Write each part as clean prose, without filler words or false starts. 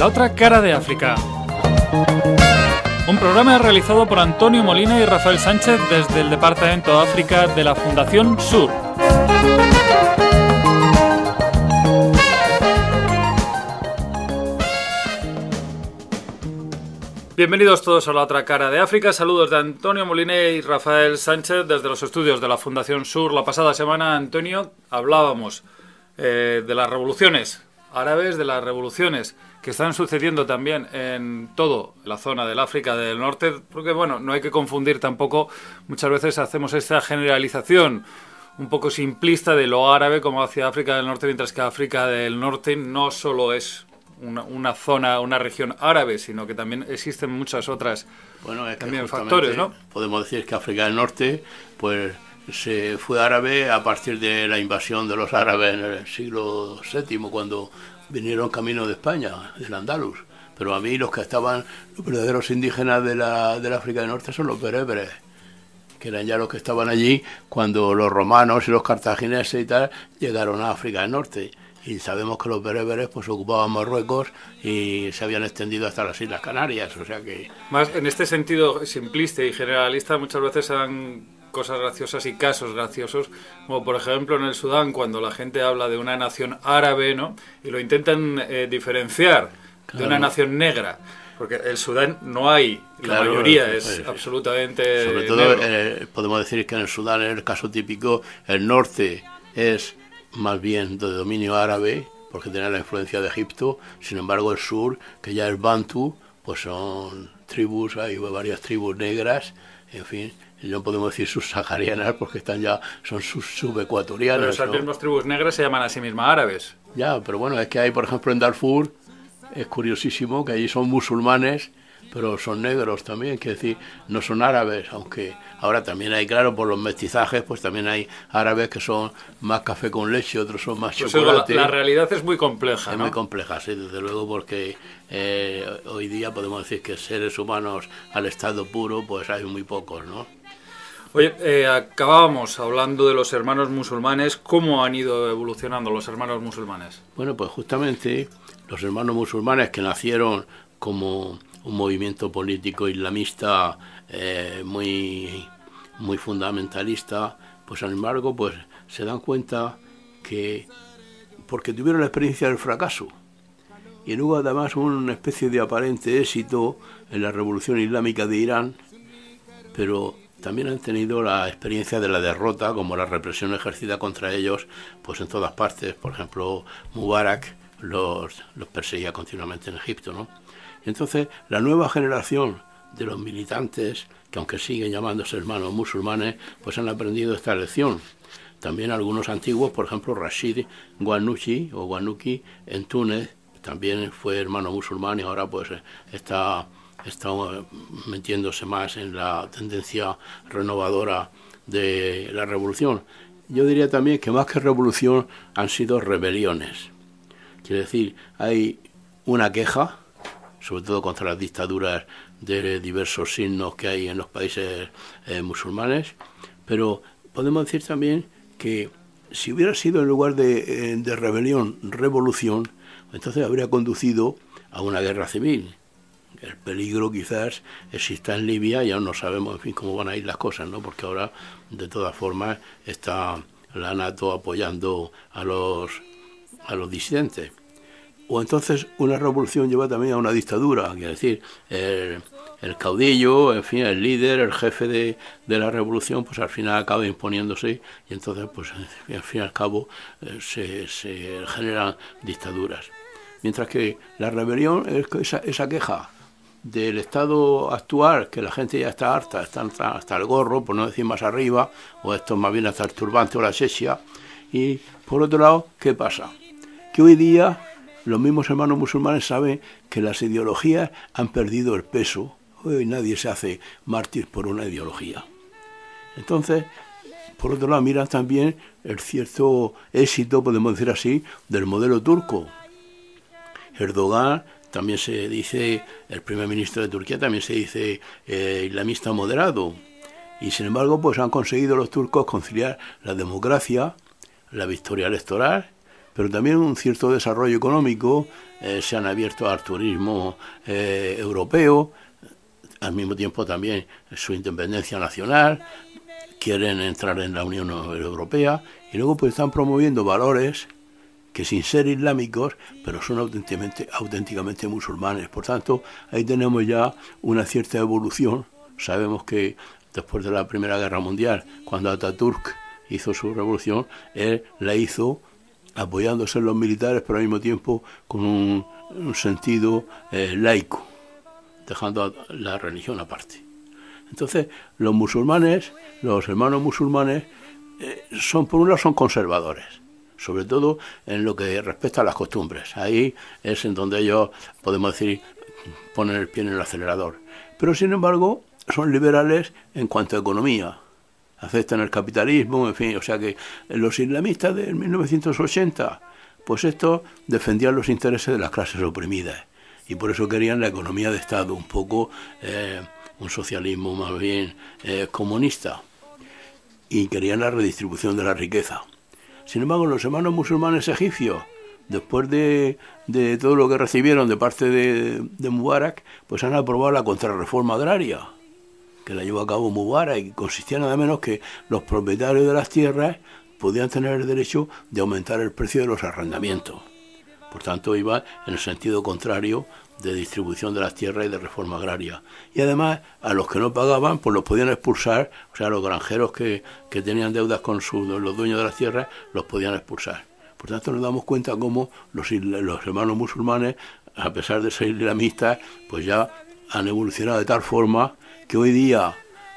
La otra cara de África. Un programa realizado por Antonio Molina y Rafael Sánchez desde el Departamento de África de la Fundación Sur. Bienvenidos todos a La otra cara de África. Saludos de Antonio Molina y Rafael Sánchez desde los estudios de la Fundación Sur. La pasada semana, Antonio, hablábamos de las revoluciones árabes, de las revoluciones que están sucediendo también en toda la zona del África del Norte, porque bueno, no hay que confundir tampoco, muchas veces hacemos esta generalización un poco simplista de lo árabe como hacia África del Norte, mientras que África del Norte no solo es una zona, una región árabe, sino que también existen muchas otras también factores, ¿no? Podemos decir que África del Norte, pues se fue árabe a partir de la invasión de los árabes en el siglo VII, cuando vinieron camino de España, del Andalus. Pero a mí los que estaban, los verdaderos indígenas de la África del Norte son los bereberes, que eran ya los que estaban allí cuando los romanos y los cartagineses y tal llegaron a África del Norte. Y sabemos que los bereberes pues ocupaban Marruecos y se habían extendido hasta las Islas Canarias, o sea que... Más en este sentido simplista y generalista muchas veces se dan cosas graciosas y casos graciosos, como por ejemplo en el Sudán, cuando la gente habla de una nación árabe, ¿no? Y lo intentan diferenciar de una nación negra, porque el Sudán no hay, la mayoría es absolutamente sobre todo podemos decir que en el Sudán, en el caso típico, el norte es más bien de dominio árabe, porque tiene la influencia de Egipto. Sin embargo el sur, que ya es Bantu, pues son tribus, hay varias tribus negras, en fin, no podemos decir subsaharianas porque son subecuatorianas. Pero esas mismas tribus negras se llaman a sí mismas árabes. Ya, pero bueno, es que hay, por ejemplo, en Darfur, es curiosísimo que allí son musulmanes, pero son negros también, que decir, no son árabes, aunque ahora también hay, claro, por los mestizajes, pues también hay árabes que son más café con leche, otros son más chocolate. La realidad es muy compleja, ¿no? Es muy compleja, sí, desde luego, porque hoy día podemos decir que seres humanos al estado puro, pues hay muy pocos, ¿no? Oye, acabábamos hablando de los hermanos musulmanes. ¿Cómo han ido evolucionando los hermanos musulmanes? Bueno, pues justamente los hermanos musulmanes, que nacieron como un movimiento político islamista muy fundamentalista, pues sin embargo pues se dan cuenta que, porque tuvieron la experiencia del fracaso, y luego además una especie de aparente éxito en la revolución islámica de Irán, pero también han tenido la experiencia de la derrota, como la represión ejercida contra ellos pues en todas partes. Por ejemplo, Mubarak los perseguía continuamente en Egipto, ¿no? Y entonces la nueva generación de los militantes, que aunque siguen llamándose hermanos musulmanes, pues han aprendido esta lección. También algunos antiguos, por ejemplo Rashid Ghannouchi en Túnez, también fue hermano musulmán y ahora pues está metiéndose más en la tendencia renovadora de la revolución. Yo diría también que más que revolución han sido rebeliones. Quiere decir, hay una queja, sobre todo contra las dictaduras de diversos signos que hay en los países musulmanes, pero podemos decir también que si hubiera sido en lugar de rebelión, revolución, entonces habría conducido a una guerra civil. El peligro quizás exista en Libia y aún no sabemos, en fin, cómo van a ir las cosas, ¿no? Porque ahora, de todas formas, está la NATO apoyando a los disidentes. O entonces una revolución lleva también a una dictadura, quiere decir, el caudillo, en fin, el líder, el jefe de la revolución, pues al final acaba imponiéndose y entonces, pues al fin y al cabo, se generan dictaduras. Mientras que la rebelión es esa queja del estado actual, que la gente ya está harta, está hasta el gorro, por no decir más arriba, o esto más bien hasta el turbante o la xexia. Y por otro lado, ¿qué pasa? Que hoy día los mismos hermanos musulmanes saben que las ideologías han perdido el peso. Hoy nadie se hace mártir por una ideología. Entonces, por otro lado, miran también el cierto éxito, podemos decir así, del modelo turco. Erdogan también se dice, el primer ministro de Turquía también se dice islamista moderado. Y sin embargo, pues han conseguido los turcos conciliar la democracia, la victoria electoral, pero también un cierto desarrollo económico, se han abierto al turismo europeo, al mismo tiempo también su independencia nacional, quieren entrar en la Unión Europea y luego pues están promoviendo valores que sin ser islámicos, pero son auténticamente musulmanes. Por tanto, ahí tenemos ya una cierta evolución. Sabemos que después de la Primera Guerra Mundial, cuando Ataturk hizo su revolución, él la hizo apoyándose en los militares, pero al mismo tiempo con un sentido laico, dejando la religión aparte. Entonces, los musulmanes, los hermanos musulmanes, por un lado son conservadores, sobre todo en lo que respecta a las costumbres. Ahí es en donde ellos, podemos decir, ponen el pie en el acelerador. Pero sin embargo, son liberales en cuanto a economía. Aceptan el capitalismo, en fin, o sea que los islamistas de 1980, pues estos defendían los intereses de las clases oprimidas y por eso querían la economía de Estado, un poco un socialismo más bien comunista, y querían la redistribución de la riqueza. Sin embargo, los hermanos musulmanes egipcios, después de todo lo que recibieron de parte de Mubarak, pues han aprobado la contrarreforma agraria, que la llevó a cabo Mubarak, y consistía nada menos que los propietarios de las tierras podían tener el derecho de aumentar el precio de los arrendamientos. Por tanto, iba en el sentido contrario de distribución de las tierras y de reforma agraria. Y además, a los que no pagaban, pues los podían expulsar, o sea, los granjeros que tenían deudas con los dueños de las tierras, los podían expulsar. Por tanto, nos damos cuenta cómo los hermanos musulmanes, a pesar de ser islamistas, pues ya han evolucionado de tal forma que hoy día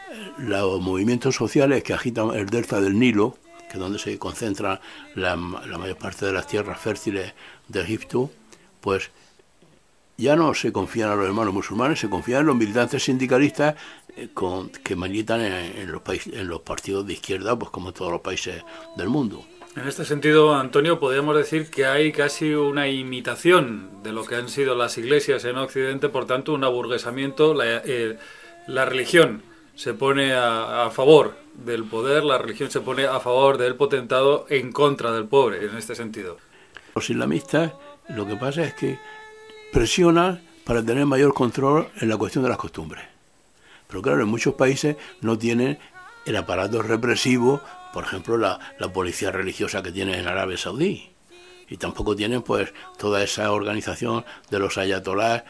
los movimientos sociales que agitan el delta del Nilo, que es donde se concentra la mayor parte de las tierras fértiles de Egipto, pues ya no se confían a los hermanos musulmanes, se confían en los militantes sindicalistas que militan en los partidos de izquierda, pues como en todos los países del mundo. En este sentido, Antonio, podríamos decir que hay casi una imitación de lo que han sido las iglesias en Occidente, por tanto, un aburguesamiento. La religión se pone a favor del poder, la religión se pone a favor del potentado en contra del pobre, en este sentido. Los islamistas, lo que pasa es que presionan para tener mayor control en la cuestión de las costumbres. Pero claro, en muchos países no tienen el aparato represivo, por ejemplo, la policía religiosa que tienen en Arabia Saudí. Y tampoco tienen pues toda esa organización de los ayatolás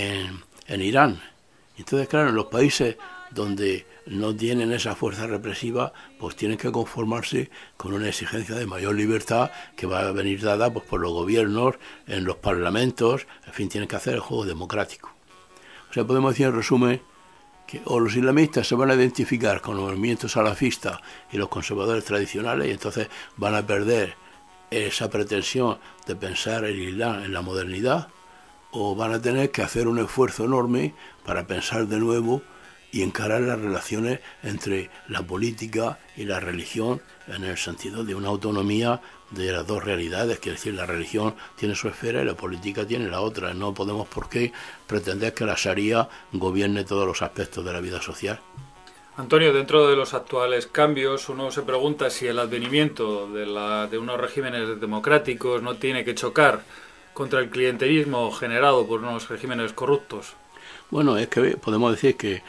en Irán. Entonces, claro, en los países donde no tienen esa fuerza represiva, pues tienen que conformarse con una exigencia de mayor libertad que va a venir dada pues por los gobiernos, en los parlamentos, en fin, tienen que hacer el juego democrático. O sea, podemos decir en resumen que o los islamistas se van a identificar con los movimientos salafistas y los conservadores tradicionales y entonces van a perder esa pretensión de pensar el Islam en la modernidad, o van a tener que hacer un esfuerzo enorme para pensar de nuevo y encarar las relaciones entre la política y la religión en el sentido de una autonomía de las dos realidades, quiere decir, la religión tiene su esfera y la política tiene la otra. No podemos por qué pretender que la Sharia gobierne todos los aspectos de la vida social. Antonio, dentro de los actuales cambios, uno se pregunta si el advenimiento de unos regímenes democráticos no tiene que chocar contra el clientelismo generado por unos regímenes corruptos. Bueno, es que podemos decir que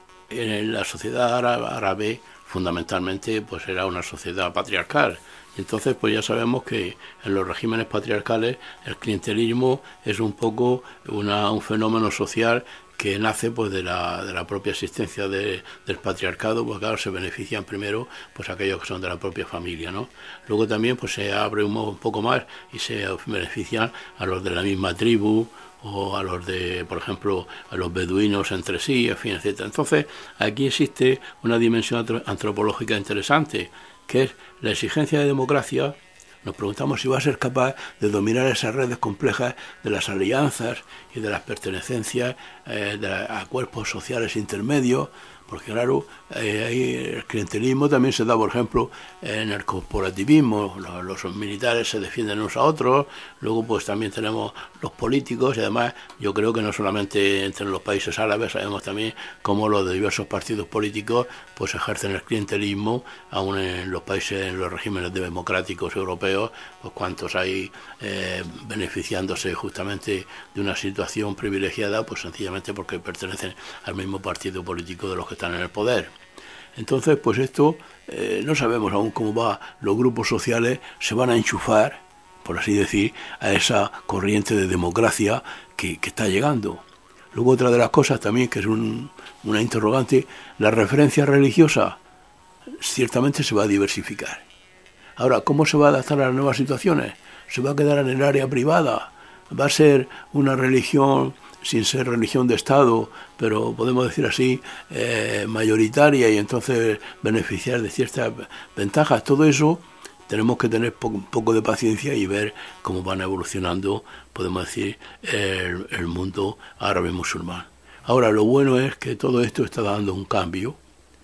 en la sociedad árabe fundamentalmente pues era una sociedad patriarcal. Entonces pues ya sabemos que en los regímenes patriarcales el clientelismo es un poco un fenómeno social que nace pues de la propia existencia del patriarcado, porque claro, se benefician primero pues aquellos que son de la propia familia, ¿no? Luego también pues se abre un poco más y se benefician a los de la misma tribu, o a los de, por ejemplo, a los beduinos entre sí, en fin, etcétera. Entonces, aquí existe una dimensión antropológica interesante, que es la exigencia de democracia. Nos preguntamos si va a ser capaz de dominar esas redes complejas de las alianzas y de las pertenencias a cuerpos sociales intermedios. porque claro, el clientelismo también se da, por ejemplo, en el corporativismo. Los militares se defienden unos a otros, luego pues también tenemos los políticos, y además yo creo que no solamente entre los países árabes, sabemos también cómo los diversos partidos políticos pues ejercen el clientelismo, aún en los países, en los regímenes democráticos europeos, pues cuántos hay beneficiándose justamente de una situación privilegiada, pues sencillamente porque pertenecen al mismo partido político de los que están en el poder. Entonces, pues esto no sabemos aún cómo va. Los grupos sociales se van a enchufar, por así decir, a esa corriente de democracia que está llegando. Luego otra de las cosas también, que es una interrogante, la referencia religiosa ciertamente se va a diversificar. Ahora, ¿cómo se va a adaptar a las nuevas situaciones? ¿Se va a quedar en el área privada? ¿Va a ser una religión sin ser religión de Estado, pero podemos decir así, mayoritaria, y entonces beneficiar de ciertas ventajas? Todo eso tenemos que tener un poco de paciencia y ver cómo van evolucionando, podemos decir, el mundo árabe musulmán. Ahora, lo bueno es que todo esto está dando un cambio,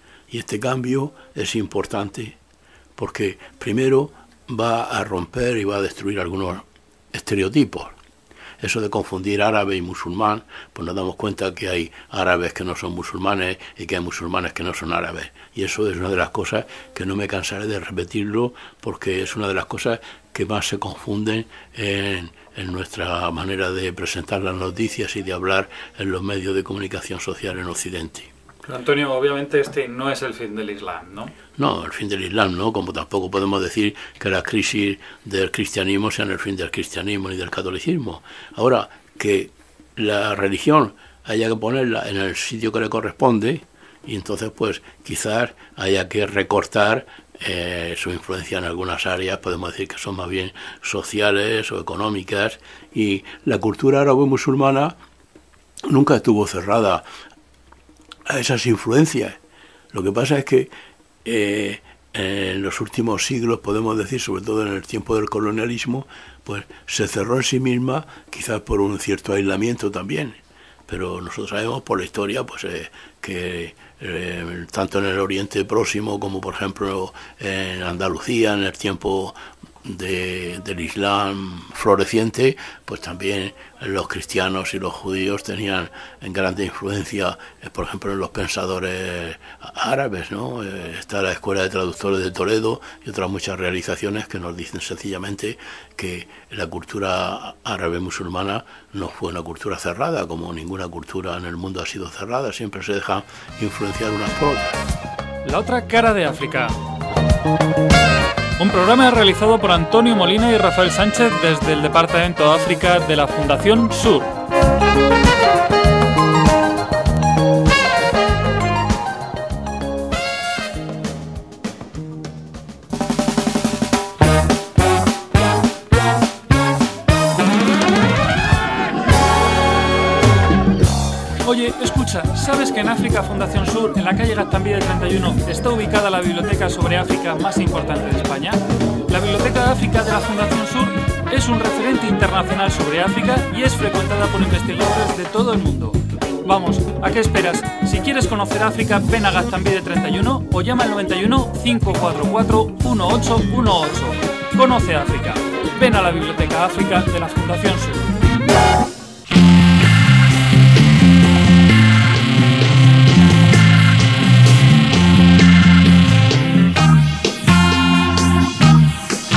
y este cambio es importante porque primero va a romper y va a destruir algunos estereotipos. Eso de confundir árabe y musulmán, pues nos damos cuenta que hay árabes que no son musulmanes y que hay musulmanes que no son árabes. Y eso es una de las cosas que no me cansaré de repetirlo, porque es una de las cosas que más se confunden en nuestra manera de presentar las noticias y de hablar en los medios de comunicación social en Occidente. Pero Antonio, obviamente este no es el fin del Islam, ¿no? No, el fin del Islam no, como tampoco podemos decir que la crisis del cristianismo sea el fin del cristianismo ni del catolicismo. Ahora, que la religión haya que ponerla en el sitio que le corresponde, y entonces pues quizás haya que recortar su influencia en algunas áreas, podemos decir que son más bien sociales o económicas, y la cultura árabe musulmana nunca estuvo cerrada a esas influencias. Lo que pasa es que en los últimos siglos, podemos decir, sobre todo en el tiempo del colonialismo, pues se cerró en sí misma, quizás por un cierto aislamiento también. Pero nosotros sabemos por la historia pues que tanto en el Oriente Próximo como por ejemplo en Andalucía, en el tiempo del Islam floreciente, pues también los cristianos y los judíos tenían grande influencia, por ejemplo, en los pensadores árabes, ¿no? Está la Escuela de Traductores de Toledo y otras muchas realizaciones que nos dicen sencillamente que la cultura árabe musulmana no fue una cultura cerrada, como ninguna cultura en el mundo ha sido cerrada, siempre se deja influenciar unas por otras. La otra cara de África. Un programa realizado por Antonio Molina y Rafael Sánchez desde el Departamento de África de la Fundación Sur. Oye, escucha, ¿sabes que en África Fundación Sur, en la calle Gaztambide 31, está ubicada la biblioteca sobre África más importante de España? La Biblioteca de África de la Fundación Sur es un referente internacional sobre África y es frecuentada por investigadores de todo el mundo. Vamos, ¿a qué esperas? Si quieres conocer África, ven a Gaztambide 31 o llama al 91 544 1818. Conoce África. Ven a la Biblioteca África de la Fundación Sur.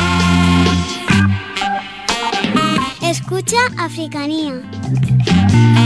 Escucha Africanía.